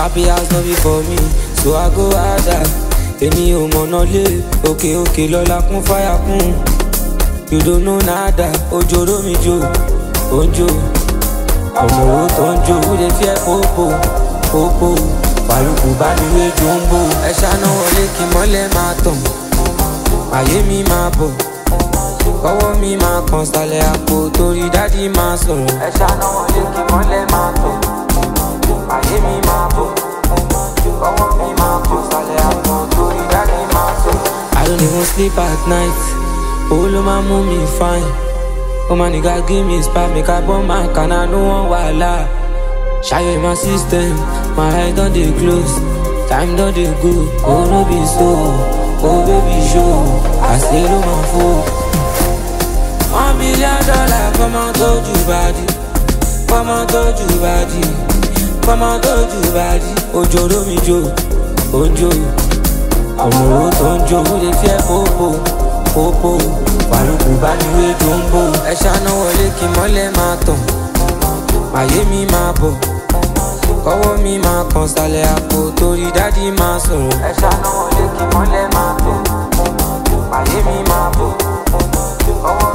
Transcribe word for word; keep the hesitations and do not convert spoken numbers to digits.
Happy house no be for me, so I go harder. Èmi ò mọ̀nà lé, òkè òkè lọ́la kún fáyà kún. You don't know nada, ojoro mi jo, ojo. Ọmọ owó tó ń jó, ó lè fi ẹ́ pópó, pópó. Fàlùkù bá mi wé jòǹbó. Ẹ ṣáná wọlé kí mọ́lẹ̀ máa tàn, ayé mi máa bọ̀. Kọ́wọ́ mi máa kàn sálẹ̀ àpò torí dádì máa sọ̀rọ̀. Ẹ ṣáná wọlé kí mọ́lẹ̀ máa tàn, ayé mi máa bọ̀. Kọ́wọ́ mi máa kàn sálẹ̀ àpò torí dádì máa sọ̀rọ̀. I don't even sleep at night. Oh, lo ma mú mi fine. Oh, my nigga, give me spot. Make I bomb my can. I know one wala. Shy in my system. My eye don't dey close. Time don't dey go. Oh, no be so. Oh, baby, show. I say, lo my fool. One billion dollar. Come on, told you body. Come on, told you body. Come on, told you body. Ojo, do mi jo. Ojo. Ọmọ owó tó ń jó. Ó lè fi ẹ́ pópó. Pópó, Fàlùkù bá mi wé jòǹbó. Ẹ ṣáná wọlé kí mọ́lẹ̀ máa tàn, ayé mi máa bọ̀. Kọ́wọ́ mi máa kàn sálẹ̀ àpò torí dádì máa sọ̀rọ̀. Ẹ ṣáná wọlé kí mọ́lẹ̀ máa tàn, ayé mi máa bọ̀. Kọ́wọ́